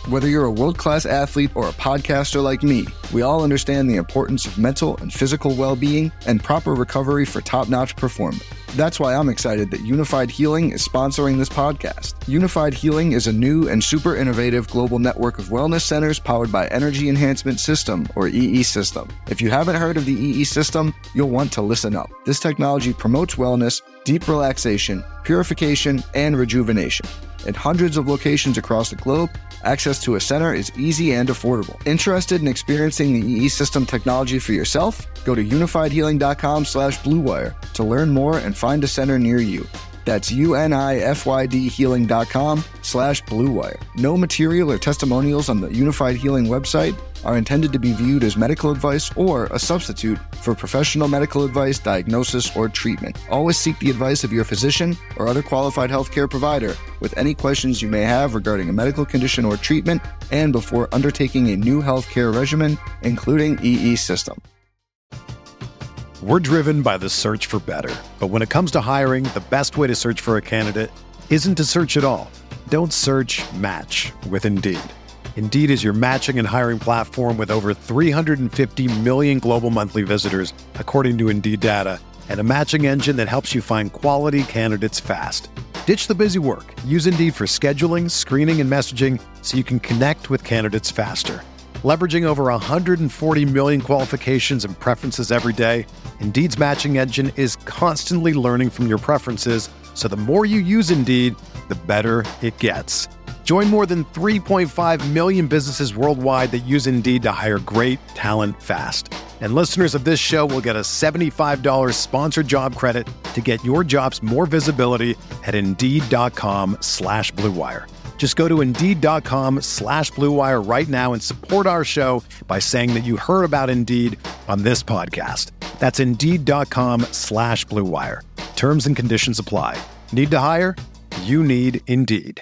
Whether you're a world-class athlete or a podcaster like me, we all understand the importance of mental and physical well-being and proper recovery for top-notch performance. That's why I'm excited that Unified Healing is sponsoring this podcast. Unified Healing is a new and super innovative global network of wellness centers powered by Energy Enhancement System, or EE System. If you haven't heard of the EE System, you'll want to listen up. This technology promotes wellness, deep relaxation, purification, and rejuvenation. In hundreds of locations across the globe, access to a center is easy and affordable. Interested in experiencing the EE System technology for yourself? Go to unifiedhealing.com/bluewire to learn more and find a center near you. That's unifydhealing.com/bluewire. No material or testimonials on the Unified Healing website are intended to be viewed as medical advice or a substitute for professional medical advice, diagnosis, or treatment. Always seek the advice of your physician or other qualified healthcare provider with any questions you may have regarding a medical condition or treatment and before undertaking a new healthcare regimen, including EE System. We're driven by the search for better. But when it comes to hiring, the best way to search for a candidate isn't to search at all. Don't search, match with Indeed. Indeed is your matching and hiring platform with over 350 million global monthly visitors, according to Indeed data, and a matching engine that helps you find quality candidates fast. Ditch the busy work. Use Indeed for scheduling, screening, and messaging so you can connect with candidates faster. Leveraging over 140 million qualifications and preferences every day, Indeed's matching engine is constantly learning from your preferences, so the more you use Indeed, the better it gets. Join more than 3.5 million businesses worldwide that use Indeed to hire great talent fast. And listeners of this show will get a $75 sponsored job credit to get your jobs more visibility at Indeed.com/BlueWire. Just go to Indeed.com/BlueWire right now and support our show by saying that you heard about Indeed on this podcast. That's Indeed.com/BlueWire. Terms and conditions apply. Need to hire? You need Indeed.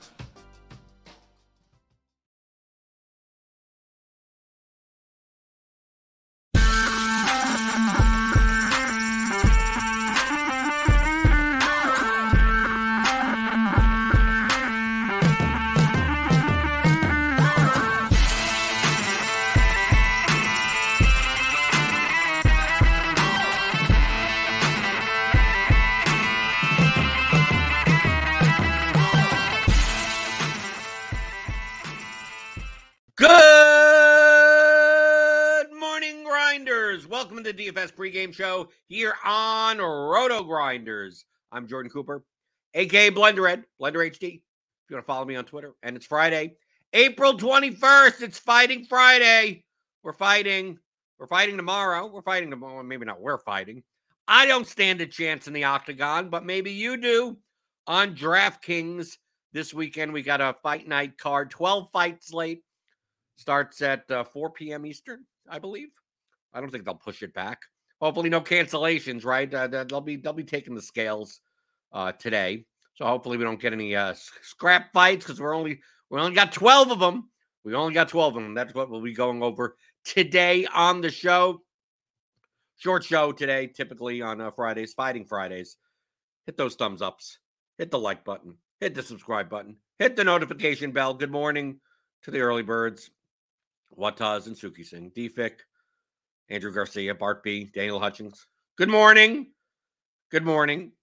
Good morning, Grinders. Welcome to the DFS pregame show here on Roto Grinders. I'm Jordan Cooper, a.k.a. BlenderEd, Blender HD. If you want to follow me on Twitter. And it's Friday, April 21st. It's Fighting Friday. We're fighting tomorrow. We're fighting tomorrow. Maybe not we're fighting. I don't stand a chance in the octagon, but maybe you do. On DraftKings this weekend, we got a fight night card, 12-fight slate. Starts at 4 p.m. Eastern, I believe. I don't think they'll push it back. Hopefully no cancellations, right? They'll be taking the scales today. So hopefully we don't get any scrap fights because we only got 12 of them. We only got 12 of them. That's what we'll be going over today on the show. Short show today, typically on Fridays, Fighting Fridays. Hit those thumbs ups. Hit the like button. Hit the subscribe button. Hit the notification bell. Good morning to the early birds. Wataz and Suki Singh, DFIC, Andrew Garcia, Bart B, Daniel Hutchings. Good morning. Good morning.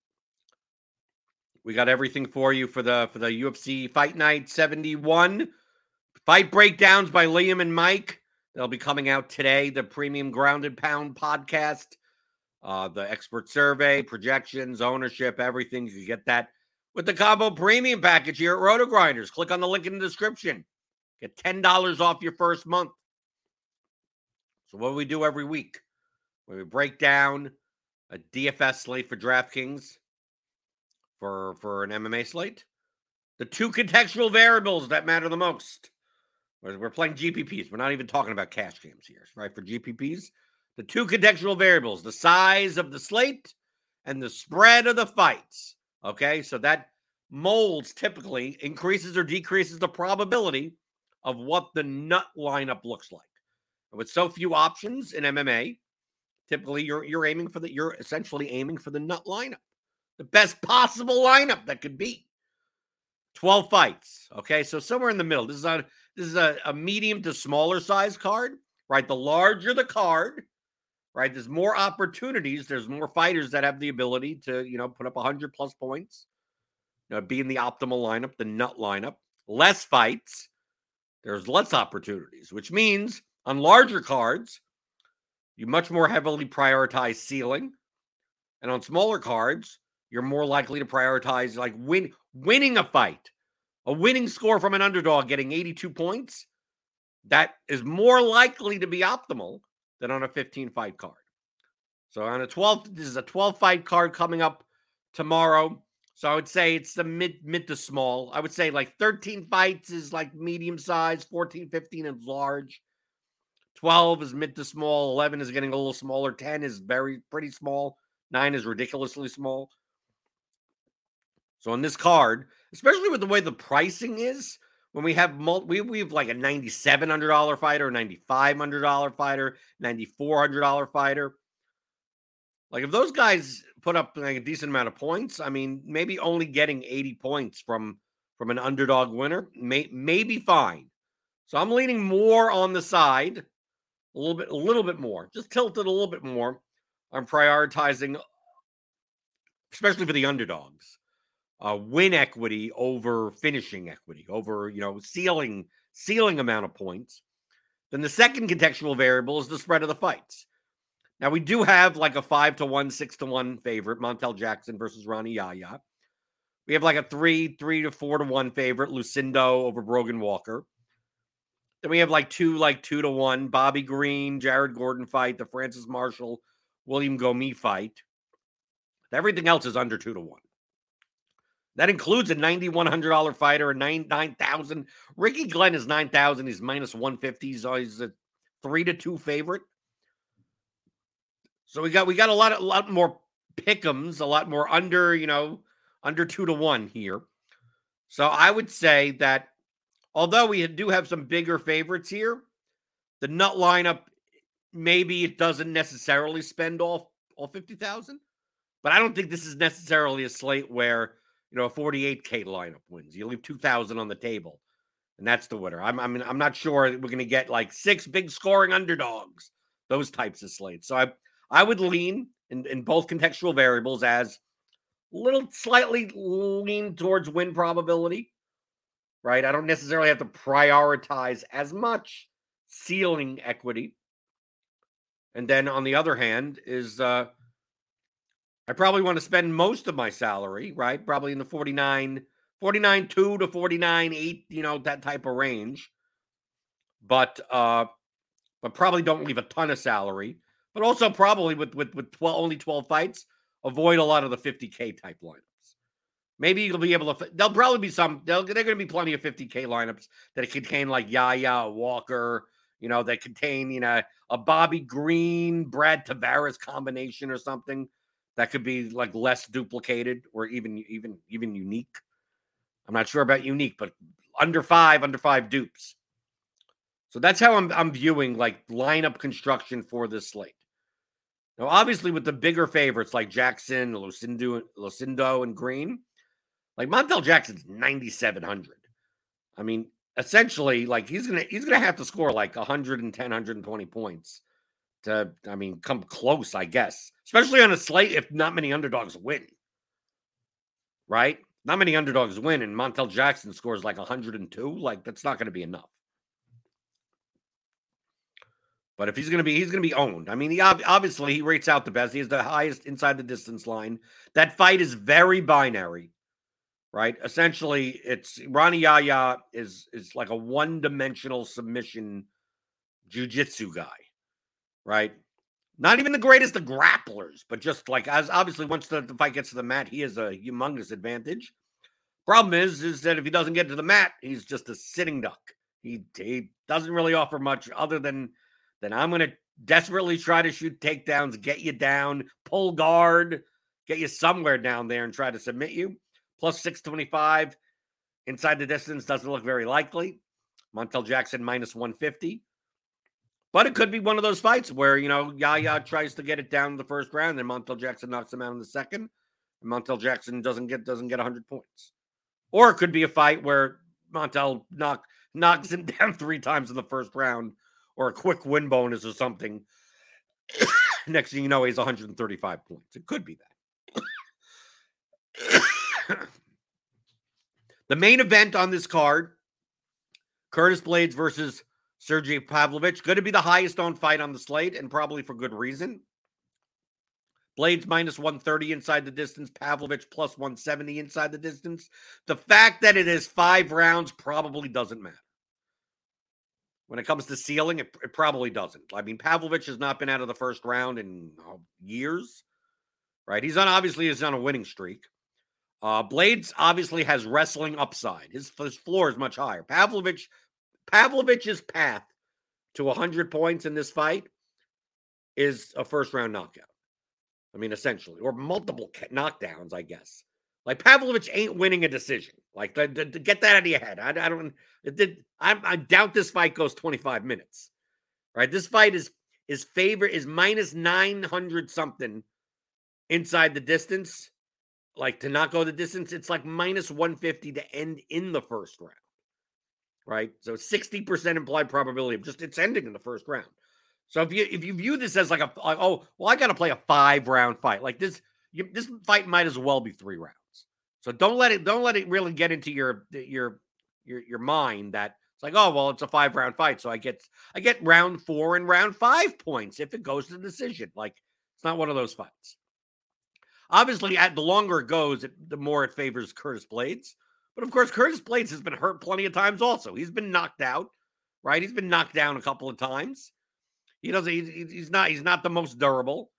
We got everything for you for the UFC Fight Night 71. Fight breakdowns by Liam and Mike. They'll be coming out today. The Premium Ground and Pound podcast, the expert survey, projections, ownership, everything. You can get that with the combo premium package here at Roto Grinders. Click on the link in the description. Get $10 off your first month. So what do we do every week? We break down a DFS slate for DraftKings for an MMA slate. The two contextual variables that matter the most. We're playing GPPs. We're not even talking about cash games here, right? For GPPs, the two contextual variables, the size of the slate and the spread of the fights. Okay, so that molds typically increases or decreases the probability of what the nut lineup looks like. And with so few options in MMA, typically you're essentially aiming for the nut lineup, the best possible lineup that could be. 12 fights. Okay, so somewhere in the middle. This is a medium to smaller size card, right? The larger the card, right? There's more opportunities. There's more fighters that have the ability to, put up 100 plus points, be in the optimal lineup, the nut lineup. Less fights, there's less opportunities, which means on larger cards, you much more heavily prioritize ceiling. And on smaller cards, you're more likely to prioritize like winning a fight. A winning score from an underdog getting 82 points, that is more likely to be optimal than on a 15-fight card. So on this is a 12-fight card coming up tomorrow. So I would say it's the mid to small. I would say like 13 fights is like medium size, 14, 15 is large. 12 is mid to small, 11 is getting a little smaller, 10 is pretty small, 9 is ridiculously small. So on this card, especially with the way the pricing is, when we have we have like a $9,700 fighter, $9,500 fighter, $9,400 fighter. Like if those guys put up like a decent amount of points, I mean, maybe only getting 80 points from an underdog winner may be fine. So I'm leaning more on the side, a little bit more, just tilted a little bit more. I'm prioritizing, especially for the underdogs. Win equity over finishing equity, over, ceiling amount of points. Then the second contextual variable is the spread of the fights. Now, we do have like a 5-1, 6-1 favorite, Montel Jackson versus Rani Yahya. We have like a 3 to 4-1 favorite, Lucindo over Brogan Walker. Then we have like 2-1, Bobby Green, Jared Gordon fight, the Francis Marshall, William Gomi fight. Everything else is under 2-1. That includes a $9,100 fighter, a $9,000. Ricky Glenn is $9,000. He's minus 150. So he's a 3-2 favorite. So we got a lot more pick'ems, a lot more under 2-1 here. So I would say that although we do have some bigger favorites here, the nut lineup, maybe it doesn't necessarily spend all 50,000, but I don't think this is necessarily a slate where a 48K lineup wins. You leave 2,000 on the table, and that's the winner. I'm not sure we're going to get like 6 big scoring underdogs, those types of slates. So I would lean in both contextual variables as slightly lean towards win probability, right? I don't necessarily have to prioritize as much ceiling equity. And then on the other hand is I probably want to spend most of my salary, right? Probably in the 49.2 to 49.8, that type of range. But probably don't leave a ton of salary. But also probably with only 12 fights, avoid a lot of the 50K type lineups. Maybe you'll be able to. There'll probably be they're going to be plenty of 50K lineups that contain like Yahya, Walker, that contain a Bobby Green, Brad Tavares combination or something. That could be like less duplicated or even unique. I'm not sure about unique, but under five dupes. So that's how I'm viewing like lineup construction for this slate. Now, obviously, with the bigger favorites like Jackson, Lucindo, and Green, like Montel Jackson's 9,700. I mean, essentially, like he's gonna have to score like 110, 120 points to, come close, I guess. Especially on a slate if not many underdogs win. Right? Not many underdogs win, and Montel Jackson scores like 102. Like, that's not going to be enough. But if he's going to be owned. I mean, he rates out the best. He has the highest inside the distance line. That fight is very binary. Right? Essentially, it's Rani Yahya is like a one-dimensional submission jiu-jitsu guy. Right? Not even the greatest of grapplers, but just like as obviously once the fight gets to the mat, he has a humongous advantage. Problem is that if he doesn't get to the mat, he's just a sitting duck. He doesn't really offer much other than I'm going to desperately try to shoot takedowns, get you down, pull guard, get you somewhere down there and try to submit you. Plus 625 inside the distance doesn't look very likely. Montel Jackson minus 150. But it could be one of those fights where, Yahya tries to get it down in the first round, and Montel Jackson knocks him out in the second, and Montel Jackson doesn't get 100 points. Or it could be a fight where Montel knocks him down 3 times in the first round, or a quick win bonus or something. Next thing you know, he's 135 points. It could be that. The main event on this card, Curtis Blaydes versus Sergey Pavlovich, going to be the highest owned fight on the slate, and probably for good reason. Blaydes minus 130 inside the distance, Pavlovich plus 170 inside the distance. The fact that it is 5 rounds probably doesn't matter. When it comes to ceiling, it probably doesn't. I mean, Pavlovich has not been out of the first round in years, right? He's on a winning streak. Blaydes obviously has wrestling upside. His floor is much higher. Pavlovich's path to 100 points in this fight is a first-round knockout. I mean, essentially, or multiple knockdowns, I guess. Like, Pavlovich ain't winning a decision. Like, to get that out of your head. I doubt this fight goes 25 minutes. Right? This fight is minus 900 something inside the distance. Like, to not go the distance, it's like minus 150 to end in the first round. Right? So 60% implied probability of just it's ending in the first round. So if you view this as like I got to play a 5-round fight. Like this fight might as well be 3 rounds. So don't let it really get into your mind that it's like, oh, well, it's a 5-round fight. So I get round 4 and round 5 points if it goes to decision. Like, it's not one of those fights. Obviously, the longer it goes, the more it favors Curtis Blaydes. But of course, Curtis Blaydes has been hurt plenty of times also. He's been knocked out, right? He's been knocked down a couple of times. He's not the most durable.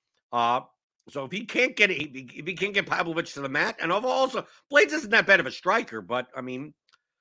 So if he can't get Pavlovich to the mat, and also Blaydes isn't that bad of a striker, but I mean,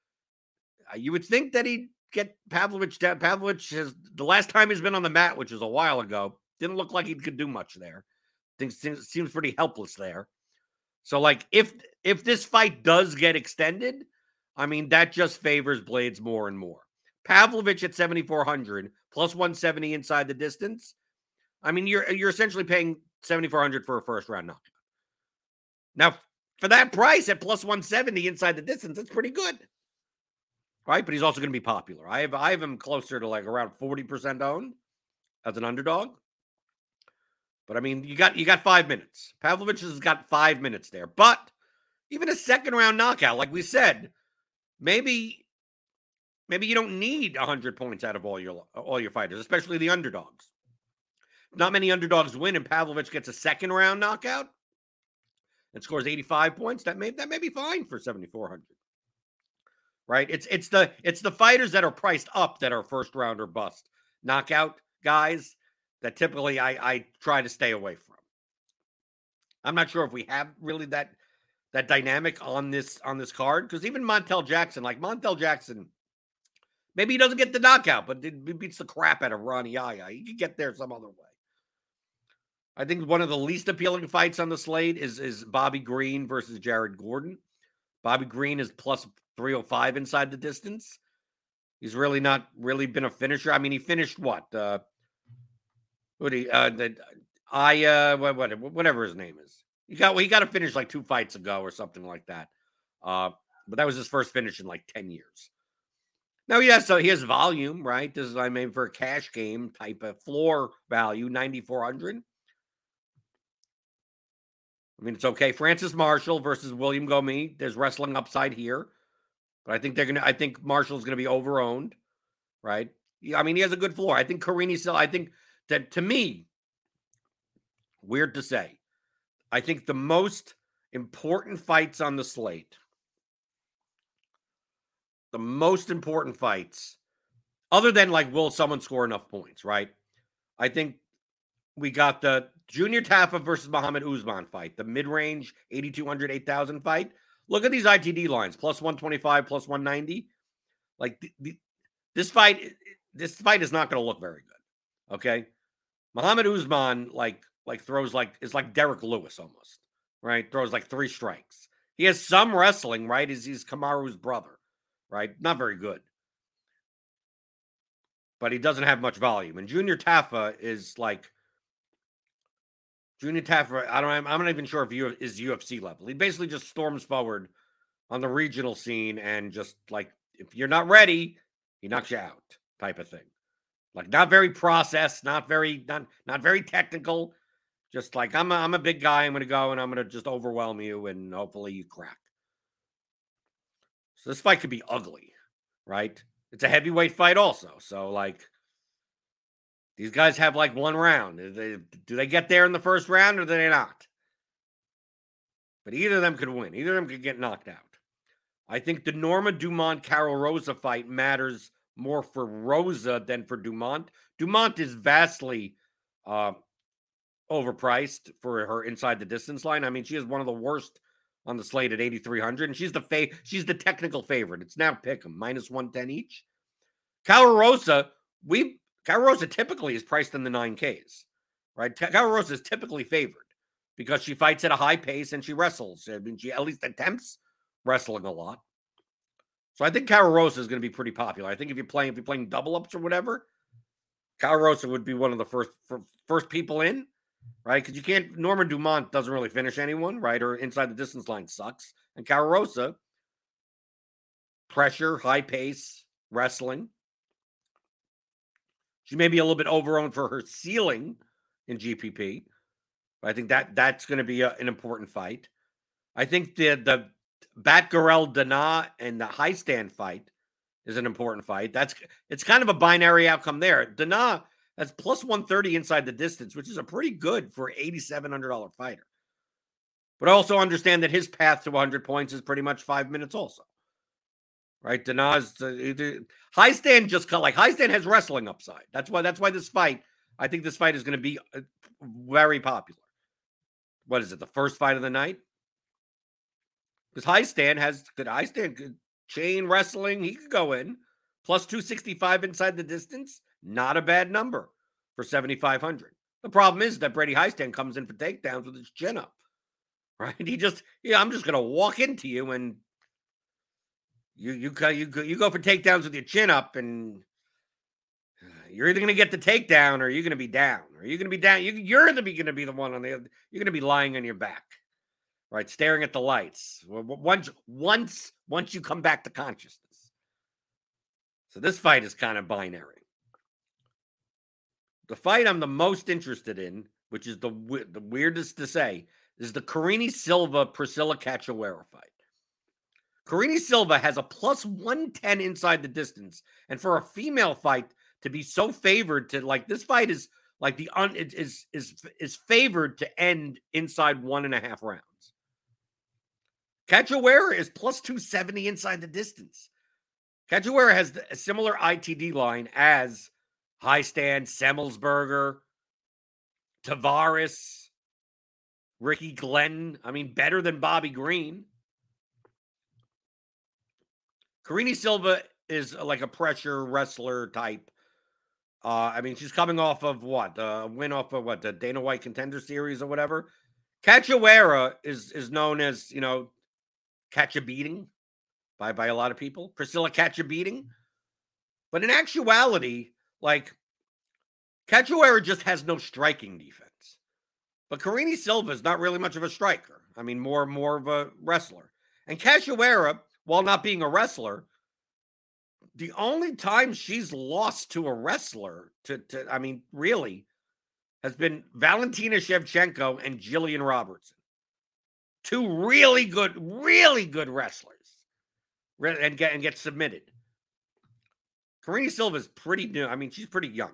you would think that he'd get Pavlovich down. Pavlovich has, the last time he's been on the mat, which was a while ago, didn't look like he could do much there. Things seems pretty helpless there. So, like, if this fight does get extended, I mean, that just favors Blaydes more and more. Pavlovich at 7,400 plus 170 inside the distance. I mean, you're essentially paying 7,400 for a first round knockout. Now, for that price at plus 170 inside the distance, that's pretty good, right? But he's also going to be popular. I have him closer to like around 40% owned as an underdog. But I mean, you got 5 minutes. Pavlovich has got 5 minutes there. But even a second round knockout, like we said, maybe you don't need 100 points out of all your fighters, especially the underdogs. Not many underdogs win, and Pavlovich gets a second round knockout and scores 85 points. That may be fine for 7,400. Right? It's the fighters that are priced up that are first round or bust knockout guys that typically I try to stay away from. I'm not sure if we have really that dynamic on this card, because even Montel Jackson, maybe he doesn't get the knockout, but he beats the crap out of Ronnie Yaya. He could get there some other way. I think one of the least appealing fights on the slate is Bobby Green versus Jared Gordon. Bobby Green is plus 305 inside the distance. He's really not really been a finisher. I mean, he finished what? Whatever his name is. He got to finish like 2 fights ago or something like that. But that was his first finish in like 10 years. Now, so he has volume, right? This is, for a cash game type of floor value, 9,400. I mean, it's okay. Francis Marshall versus William Gomis. There's wrestling upside here. But I think Marshall's going to be overowned, right? I mean, he has a good floor. I think Carini still, I think that, to me, weird to say, I think the most important fights on the slate, other than like, will someone score enough points, right? I think we got the Junior Tafa versus Muhammad Usman fight, the mid-range 8,200, 8,000 fight. Look at these ITD lines, plus 125, plus 190. Like, this fight is not going to look very good, okay? Muhammad Usman, is like Derek Lewis almost, right? Throws like 3 strikes. He has some wrestling, right? He's Kamaru's brother, right? Not very good. But he doesn't have much volume. And Junior Tafa is like, I'm not even sure if is UFC level. He basically just storms forward on the regional scene and just like, if you're not ready, he knocks you out type of thing. Like not very processed, not very technical. Just like I'm a big guy. I'm going to go and I'm going to just overwhelm you and hopefully you crack. So this fight could be ugly, right? It's a heavyweight fight also. So like these guys have like one round. Do they get there in the first round or do they not? But either of them could win. Either of them could get knocked out. I think the Norma Dumont Carol Rosa fight matters more for Rosa than for Dumont. Dumont is vastly overpriced for her inside the distance line. I mean, she is one of the worst on the slate at 8,300, and she's the technical favorite. It's now pick 'em, minus 110 each. Carol Rosa typically is priced in the 9Ks, right? Carol Rosa is typically favored because she fights at a high pace and she wrestles. I mean, she at least attempts wrestling a lot. So I think Carol Rosa is going to be pretty popular. I think if you're playing double ups or whatever, Carol Rosa would be one of the first people in, right? Because you can't. Norma Dumont doesn't really finish anyone, right? Or inside the distance line sucks. And Carol Rosa, pressure, high pace, wrestling. She may be a little bit overowned for her ceiling in GPP. But I think that's going to be an important fight. I think the Batgarel Dana and the high stand fight is an important fight. It's kind of a binary outcome there. Dana has plus 130 inside the distance, which is a pretty good for an $8,700 fighter. But I also understand that his path to 100 points is pretty much 5 minutes also. Right? Dana's high stand high stand has wrestling upside. That's why this fight, I think this fight is going to be very popular. What is it? The first fight of the night? Because high stand could chain wrestling. He could go in plus 265 inside the distance. Not a bad number for 7,500. The problem is that Brady Highstand comes in for takedowns with his chin up, right? I'm just going to walk into you and you go for takedowns with your chin up, and you're either going to get the takedown or you're going to be down. Or you're going to be down. You're going to be the one on the other. You're going to be lying on your back, right, staring at the lights. Once you come back to consciousness. So this fight is kind of binary. The fight I'm the most interested in, which is the weirdest to say, is the Karine Silva-Priscilla Cachoeira fight. Karine Silva has a plus 110 inside the distance. And for a female fight to be so favored to, like, this fight is like is favored to end inside 1.5 rounds. Cachoeira is plus 270 inside the distance. Cachoeira has a similar ITD line as High Stand, Semmelsberger, Tavares, Ricky Glenn. I mean, better than Bobby Green. Karine Silva is like a pressure wrestler type. I mean, she's coming off of what? Win off of what? The Dana White Contender Series or whatever. Cachoeira is known as, catch a beating by a lot of people. Priscilla catch a beating. But in actuality, like, Cachoeira just has no striking defense. But Karine Silva is not really much of a striker. I mean, more of a wrestler. And Cachoeira, while not being a wrestler, the only time she's lost to a wrestler, really, has been Valentina Shevchenko and Jillian Robertson. Two really good wrestlers. And get submitted. Karine Silva is pretty new. I mean, she's pretty young.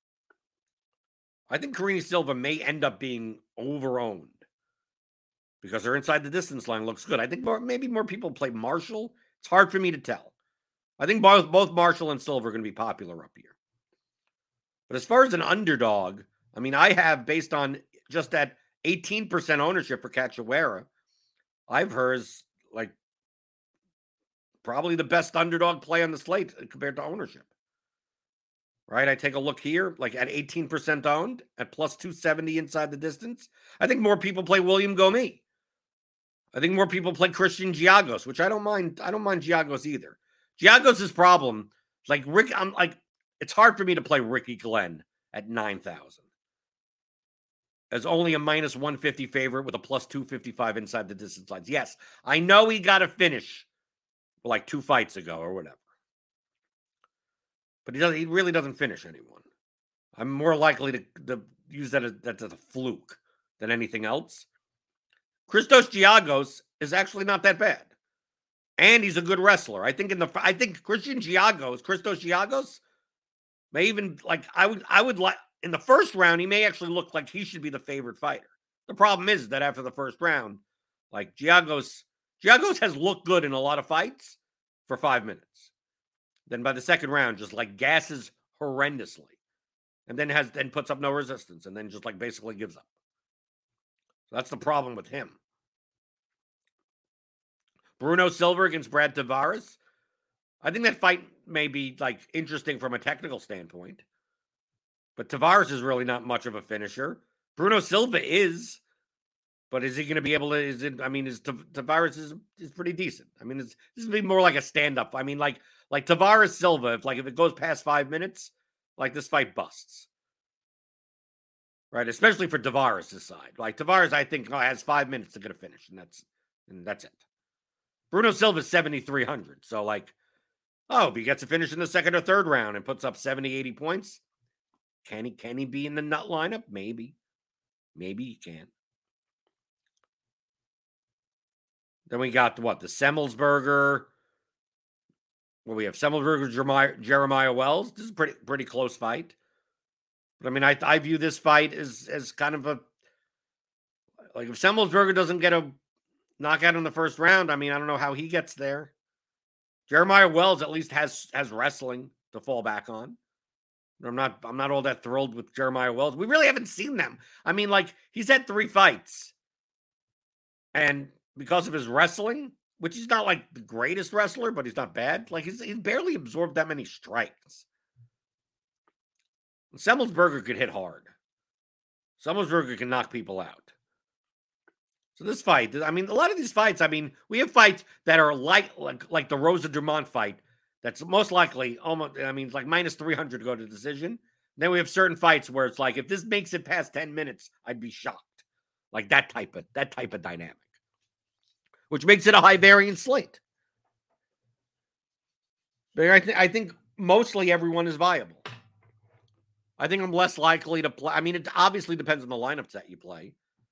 I think Karine Silva may end up being overowned because her inside the distance line looks good. I think maybe more people play Marshall. It's hard for me to tell. I think both Marshall and Silva are going to be popular up here. But as far as an underdog, I mean, I have, based on just that 18% ownership for Cachoeira, I've heard like probably the best underdog play on the slate compared to ownership. Right? I take a look here, like at 18% owned, at plus 270 inside the distance. I think more people play William Gomi. I think more people play Christian Giagos, which I don't mind. I don't mind Giagos either. Giagos' problem, it's hard for me to play Ricky Glenn at 9,000. as only a minus 150 favorite with a plus 255 inside the distance lines. Yes, I know he got a finish like 2 fights ago or whatever. But he really doesn't finish anyone. I'm more likely to use that as a fluke than anything else. Christos Giagos is actually not that bad. And he's a good wrestler. I think Christos Giagos may even I would like in the first round, he may actually look like he should be the favorite fighter. The problem is that after the first round, like Giagos has looked good in a lot of fights for 5 minutes. Then by the second round, just like gasses horrendously. And then puts up no resistance and then just like basically gives up. So that's the problem with him. Bruno Silva against Brad Tavares. I think that fight may be like interesting from a technical standpoint. But Tavares is really not much of a finisher. Bruno Silva is. But is he going to be able to? Tavares is pretty decent. I mean, this would be more like a stand-up. I mean, like Tavares Silva, if it goes past 5 minutes, like this fight busts. Right? Especially for Tavares' side. Like Tavares, I think, has 5 minutes to get a finish, and that's it. Bruno Silva's 7,300. So, if he gets a finish in the second or third round and puts up 70, 80 points, can he be in the nut lineup? Maybe. Maybe he can. Then we got the Semmelsberger. Well, we have Semmelsberger, Jeremiah Wells. This is a pretty close fight. But I mean, I view this fight as kind of if Semmelsberger doesn't get a knockout in the first round, I mean, I don't know how he gets there. Jeremiah Wells at least has wrestling to fall back on. I'm not all that thrilled with Jeremiah Wells. We really haven't seen them. I mean, he's had 3 fights. And because of his wrestling, which he's not the greatest wrestler, but he's not bad. He's barely absorbed that many strikes. Semmelsberger could hit hard. Semmelsberger can knock people out. So this fight, I mean, a lot of these fights, I mean, we have fights that are like the Rosa Dumont fight. That's most likely minus 300 to go to decision. Then we have certain fights where it's if this makes it past 10 minutes, I'd be shocked. Like that type of dynamic. Which makes it a high variance slate. But I think mostly everyone is viable. I think I'm less likely to play. I mean, it obviously depends on the lineups that you play.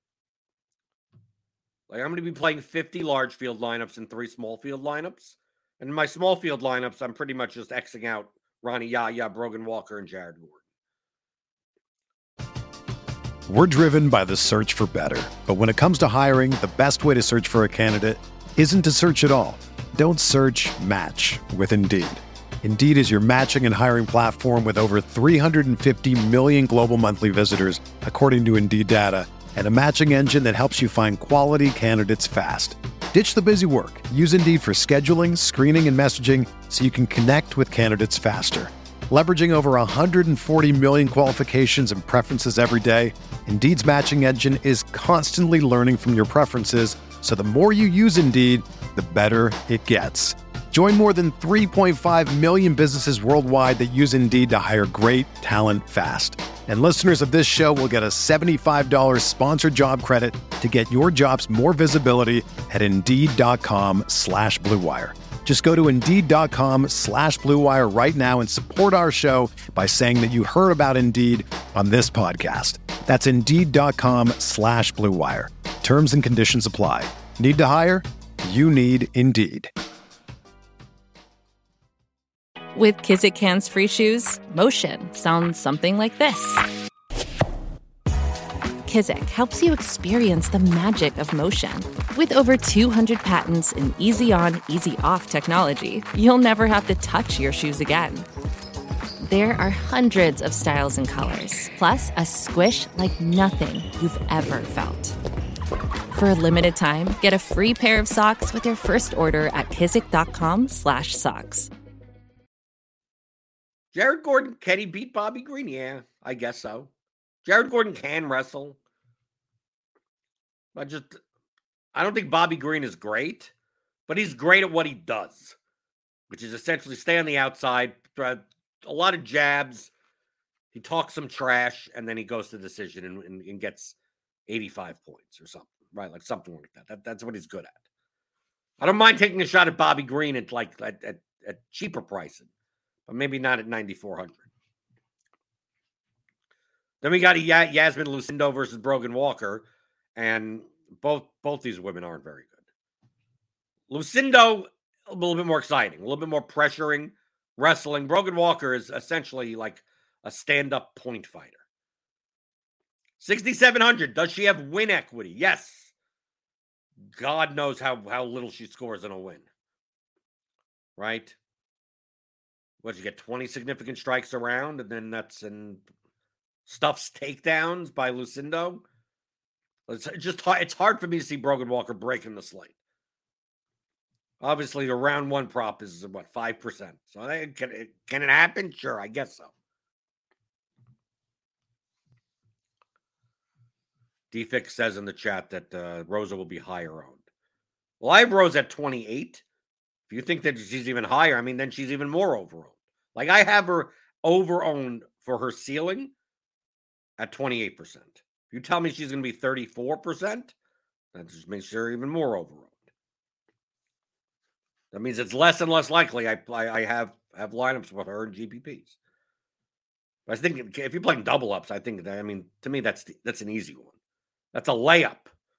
I'm going to be playing 50 large field lineups and 3 small field lineups. And in my small field lineups, I'm pretty much just Xing out Ronnie Yahya, Brogan Walker, and Jared Gordon. We're driven by the search for better. But when it comes to hiring, the best way to search for a candidate isn't to search at all. Don't search, match with Indeed. Indeed is your matching and hiring platform with over 350 million global monthly visitors, according to Indeed data, and a matching engine that helps you find quality candidates fast. Ditch the busy work. Use Indeed for scheduling, screening, and messaging so you can connect with candidates faster. Leveraging over 140 million qualifications and preferences every day, Indeed's matching engine is constantly learning from your preferences, so the more you use Indeed, the better it gets. Join more than 3.5 million businesses worldwide that use Indeed to hire great talent fast. And listeners of this show will get a $75 sponsored job credit to get your jobs more visibility at Indeed.com/Blue Wire. Just go to Indeed.com/Blue Wire right now and support our show by saying that you heard about Indeed on this podcast. That's Indeed.com/Blue Wire. Terms and conditions apply. Need to hire? You need Indeed. With Kizik hands-free shoes, motion sounds something like this. Kizik helps you experience the magic of motion. With over 200 patents and easy-on, easy-off technology, you'll never have to touch your shoes again. There are hundreds of styles and colors, plus a squish like nothing you've ever felt. For a limited time, get a free pair of socks with your first order at kizik.com/socks. Jared Gordon, can he beat Bobby Green? Yeah, I guess so. Jared Gordon can wrestle. I don't think Bobby Green is great, but he's great at what he does, which is essentially stay on the outside, a lot of jabs. He talks some trash, and then he goes to decision and gets 85 points or something, right? Like something like that. That's what he's good at. I don't mind taking a shot at Bobby Green at cheaper pricing, but maybe not at 9,400. Then we got a Yasmin Lucindo versus Brogan Walker, and both these women aren't very good. Lucindo, a little bit more exciting, a little bit more pressuring, wrestling. Brogan Walker is essentially like a stand-up point fighter. 6,700. Does she have win equity? Yes. God knows how little she scores in a win. Right? What, you get 20 significant strikes around, and then that's in stuffs takedowns by Lucindo. It's hard for me to see Brogan Walker breaking the slate. Obviously, the round one prop is what, 5%. So can it happen? Sure, I guess so. Defix says in the chat that Rosa will be higher owned. Well, I have Rose at 28. If you think that she's even higher, I mean, then she's even more over-owned. Like, I have her over-owned for her ceiling at 28%. If you tell me she's going to be 34%, that just makes her even more over-owned. That means it's less and less likely I have lineups with her in GPPs. But I think if you're playing double ups, I think that, I mean, to me, that's an easy one. That's a layup.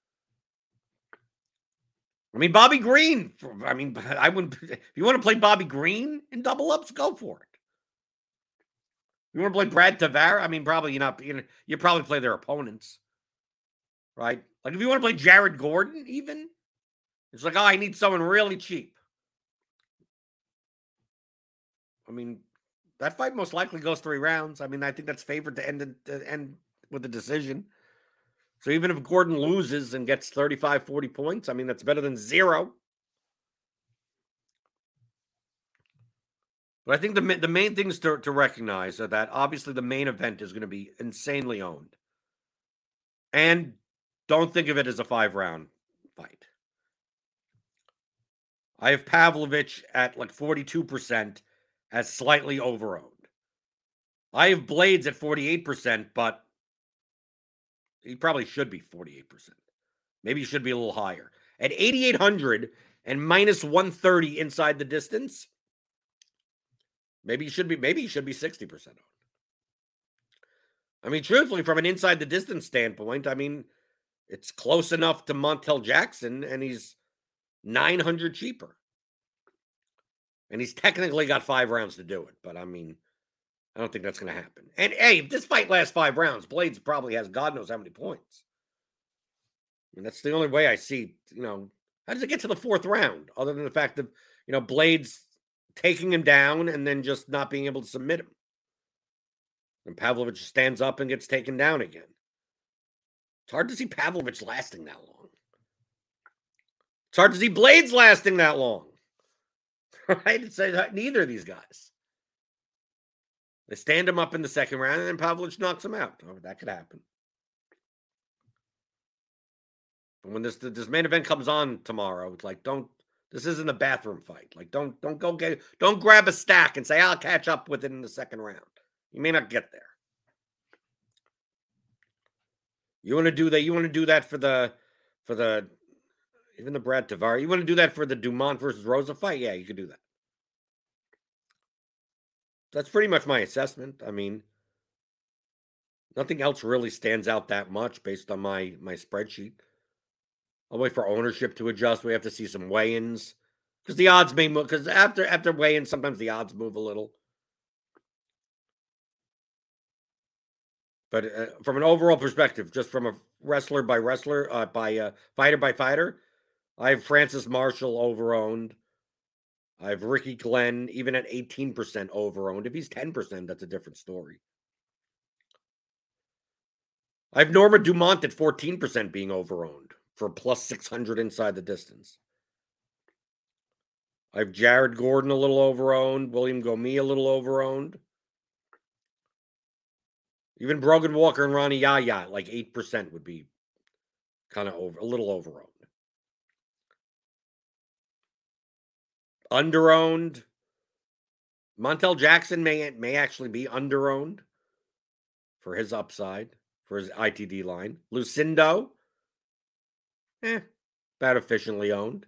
I mean, Bobby Green. I mean, I wouldn't. If you want to play Bobby Green in double ups, go for it. You want to play Brad Tavares? I mean, probably you probably play their opponents, right? Like if you want to play Jared Gordon, even it's like, oh, I need someone really cheap. I mean, that fight most likely goes 3 rounds. I mean, I think that's favored to end with a decision. So even if Gordon loses and gets 35, 40 points, I mean, that's better than 0. But I think the main things to recognize are that obviously the main event is going to be insanely owned. And don't think of it as a 5-round fight. I have Pavlovich at like 42% as slightly over-owned. I have Blades at 48%, but he probably should be 48%. Maybe he should be a little higher. At 8,800 and minus 130 inside the distance, maybe he should be 60% owned. I mean, truthfully, from an inside the distance standpoint, I mean, it's close enough to Montel Jackson, and he's 900 cheaper. And he's technically got 5 rounds to do it, but I mean, I don't think that's going to happen. And hey, if this fight lasts 5 rounds, Blades probably has God knows how many points. I mean, that's the only way I see, how does it get to the 4th round? Other than the fact that, Blades taking him down and then just not being able to submit him. And Pavlovich stands up and gets taken down again. It's hard to see Pavlovich lasting that long. It's hard to see Blades lasting that long. Right? It's neither of these guys. They stand him up in the 2nd round, and then Pavlovich knocks him out. Oh, that could happen. But when this main event comes on tomorrow, it's like, this isn't a bathroom fight. Like, don't grab a stack and say, I'll catch up with it in the 2nd round. You may not get there. You want to do that? You want to do that for the even the Brad Tavares? You want to do that for the Dumont versus Rosa fight? Yeah, you could do that. That's pretty much my assessment. I mean, nothing else really stands out that much based on my spreadsheet. I'll wait for ownership to adjust. We have to see some weigh-ins because the odds may move. Because after weigh-ins, sometimes the odds move a little. But from an overall perspective, just from a wrestler by wrestler, fighter by fighter, I have Francis Marshall over-owned. I have Ricky Glenn even at 18% over-owned. If he's 10%, that's a different story. I have Norma Dumont at 14% being over-owned for plus 600 inside the distance. I have Jared Gordon a little over-owned. William Gomi a little over-owned. Even Brogan Walker and Ronnie Yaya at like 8% would be kind of a little over-owned. Under-owned. Montel Jackson may actually be under-owned for his upside. for his ITD line. Lucindo, about efficiently owned.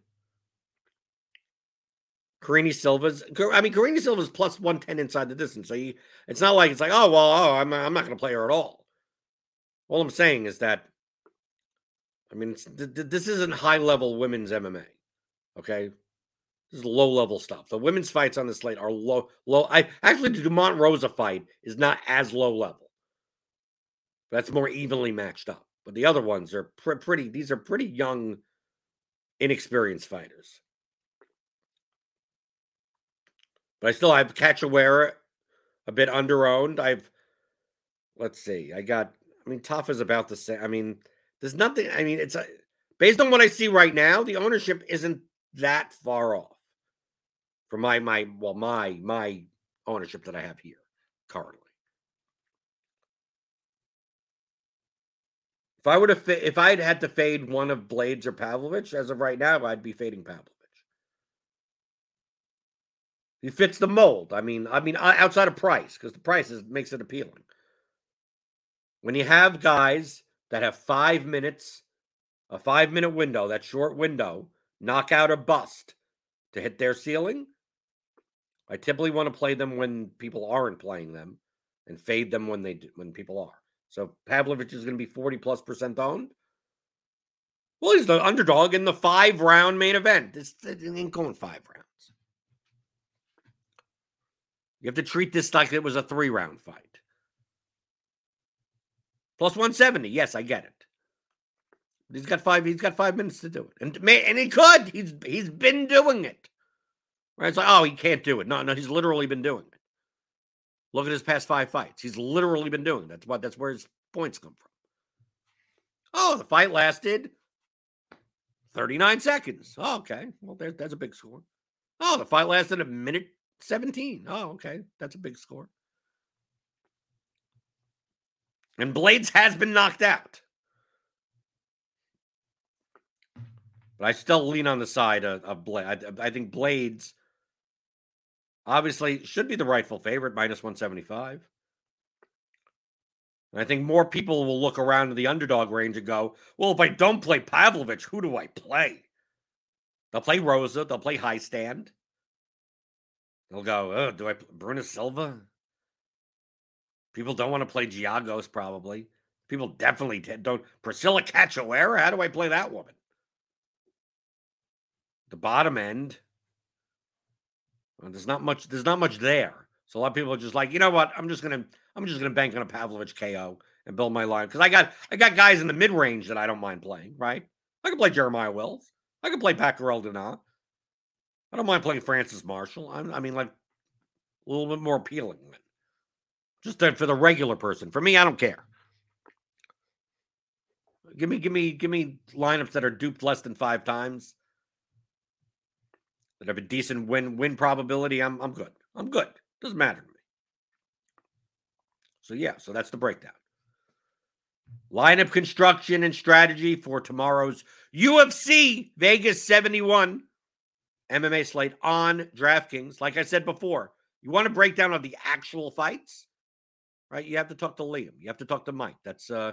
Carini Silva's plus 110 inside the distance. So it's not like I'm not going to play her at all. All I'm saying is that, this isn't high-level women's MMA, okay? This is low-level stuff. The women's fights on the slate are low. The Dumont Rosa fight is not as low-level. That's more evenly matched up. But the other ones are pretty. These are pretty young, inexperienced fighters. But I have Cachoeira a bit underowned. Tough is about the same. There's nothing. Based on what I see right now, the ownership isn't that far off from my ownership that I have here currently. If I'd had to fade one of Blades or Pavlovich as of right now, I'd be fading Pavlovich. He fits the mold. Outside of price, because the price makes it appealing. When you have guys that have 5 minutes, a 5-minute window, that short window, knock out or bust to hit their ceiling, I typically want to play them when people aren't playing them and fade them when people are. So Pavlovich is going to be 40+% owned. Well, he's the underdog in the 5-round main event. It ain't going 5 rounds. You have to treat this like it was a 3-round fight. Plus 170. Yes, I get it. He's got 5 minutes to do it. And he could. He's been doing it. Right? It's like, he can't do it. No, he's literally been doing it. Look at his past 5 fights. He's literally been doing it. That's where his points come from. The fight lasted 39 seconds. Okay. Well, that's a big score. The fight lasted 1:17. Okay. That's a big score. And Blades has been knocked out. But I still lean on the side of Blades. I think Blades obviously should be the rightful favorite, -175. And I think more people will look around to the underdog range and go, well, if I don't play Pavlovich, who do I play? They'll play Rosa. They'll play High Stand. They'll go, do I play Bruna Silva? People don't want to play Giagos, probably. People definitely don't. Priscilla Cachoeira, how do I play that woman? The bottom end, there's not much there. So a lot of people are just like, you know what? I'm just gonna bank on a Pavlovich KO and build my line. Because I got guys in the mid-range that I don't mind playing, right? I can play Jeremiah Wills. I can play Pacquiao Dana. I don't mind playing Francis Marshall. A little bit more appealing. Just for the regular person. For me, I don't care. Give me lineups that are duped less than 5 times. That have a decent win probability. I'm good. I'm good. Doesn't matter to me. So that's the breakdown. Lineup construction and strategy for tomorrow's UFC Vegas 71 MMA slate on DraftKings. Like I said before, you want a breakdown of the actual fights, right? You have to talk to Liam. You have to talk to Mike. That's in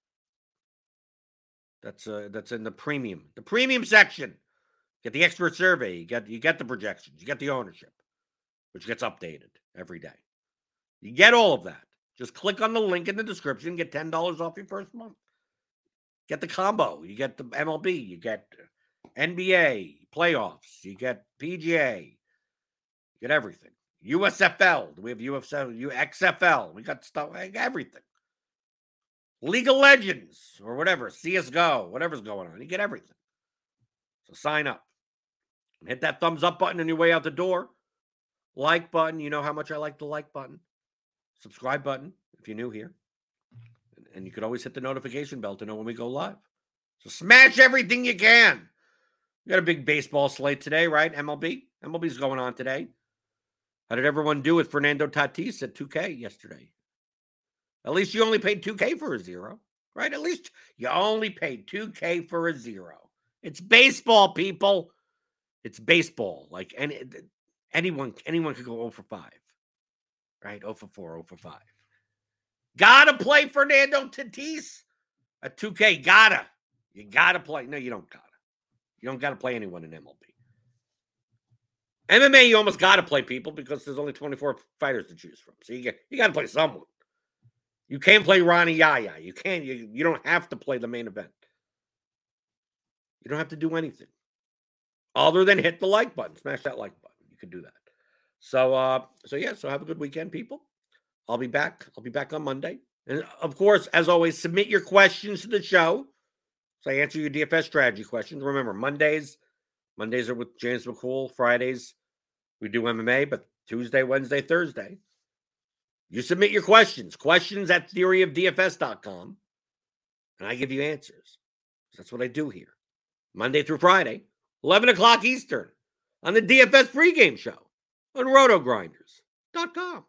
the premium section. Get the expert survey. You get the projections. You get the ownership, which gets updated every day. You get all of that. Just click on the link in the description. Get $10 off your first month. Get the combo. You get the MLB. You get NBA playoffs. You get PGA. You get everything. USFL. We have XFL. We got stuff. Everything. League of Legends or whatever. CSGO. Whatever's going on. You get everything. So sign up. And hit that thumbs up button on your way out the door. Like button. You know how much I like the like button. Subscribe button if you're new here. And you could always hit the notification bell to know when we go live. So smash everything you can. We got a big baseball slate today, right? MLB's going on today. How did everyone do with Fernando Tatis at 2K yesterday? At least you only paid 2K for a 0, right? At least you only paid 2K for a 0. It's baseball, people. It's baseball. Like anyone could go 0 for 5. Right? 0 for 4, 0 for 5. Gotta play Fernando Tatis at 2K. You gotta play. No, you don't gotta. You don't gotta play anyone in MLB. MMA, you almost gotta play people because there's only 24 fighters to choose from. So you gotta play someone. You can't play Ronnie Yaya. You can't. You don't have to play the main event. You don't have to do anything other than hit the like button. Smash that like button. You can do that. So have a good weekend, people. I'll be back. I'll be back on Monday. And of course, as always, submit your questions to the show. So I answer your DFS strategy questions. Remember, Mondays are with James McCool. Fridays, we do MMA, but Tuesday, Wednesday, Thursday, you submit your questions. Questions at theoryofdfs.com. And I give you answers. That's what I do here. Monday through Friday, 11 o'clock Eastern, on the DFS pregame show on rotogrinders.com.